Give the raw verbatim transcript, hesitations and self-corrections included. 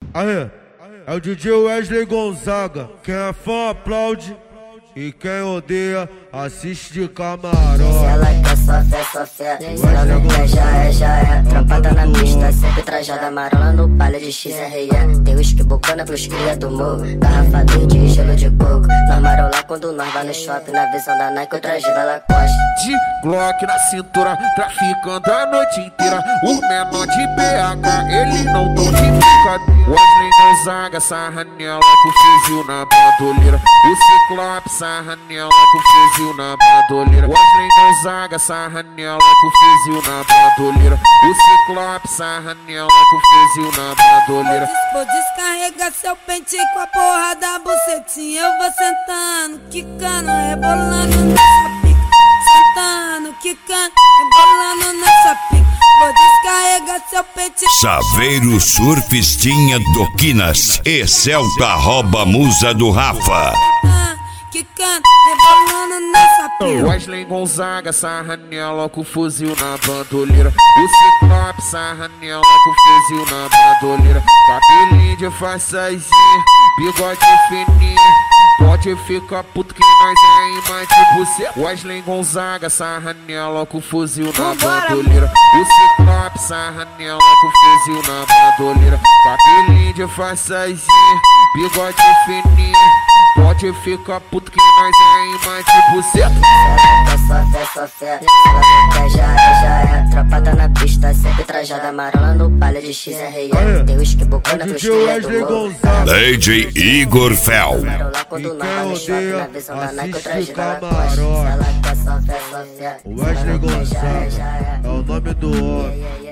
Aí, é o D J Wesley Gonzaga. Quem é fã aplaude e quem odeia assiste de camarote. Se ela quer só fé, só fé. Se ela não quer, já é, já é. Trampada na pista, sempre trajada amarela no palha de X R E. Tem uísque bocana pros cria do morro, garrafa verde e gelo de coco. Nós marola quando nós vai no shopping, na visão da Nike ou traje da Lacoste. De Glock na cintura, traficando a noite inteira. O menor de B H, ele não tão de brincadeira. Wesley Gonzaga, sarra nela com fuzil na bandoleira. O Ciclope, sarra nela com fuzil na bandoleira. Wesley Gonzaga, sarra nela com fuzil na bandoleira. O Ciclope, sarra nela com fuzil na bandoleira. Vou descarregar seu pente com a porra da bucetinha. Eu vou sentando, quicando, rebolando nessa pica. Sentando, quicando, rebolando nessa pica. Vou descarregar seu pente. Chaveiro Surfistinha do Quinas e Celta rouba musa do Rafa. Quicando, rebolando nessa pica. Wesley Gonzaga, sarra nela com fuzil na bandoleira. O Ciclope, sarra nela com fuzil na bandoleira. Cabelinho de façazinha, bigode fininho. Pode ficar puto que nós é imã de buceta. Wesley Gonzaga, sarra nela com fuzil na bandoleira. O Ciclope, sarra nela com fuzil na bandoleira. Cabelinho de façazinha, bigode fininho. Pode ficar puto que nós é imã de buceta. Se ela quer só fé, só fé. Se ela não quer, já é, já é. Trampada na pista, sempre trajada amarela no palha de X R E. Tem uísque bocana pros cria do morro. D J Igor Fel. Marola quando nós vai no shopping, na visão da Nike ou traje da Lacoste. Se ela quer só fé, só fé. O Wesley Gonzaga é o nome do homem.